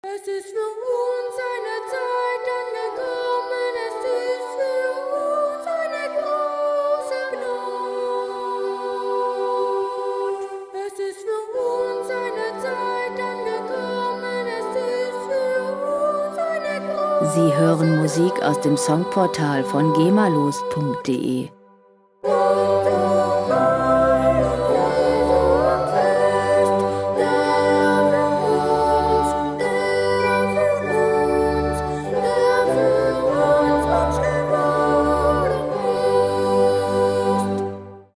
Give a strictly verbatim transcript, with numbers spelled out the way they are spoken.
Es ist für uns eine Zeit angekommen, es ist für uns eine große Not. Es ist für uns eine Zeit angekommen, es ist für uns eine große Not. Sie hören Musik aus dem Songportal von gemalos punkt de.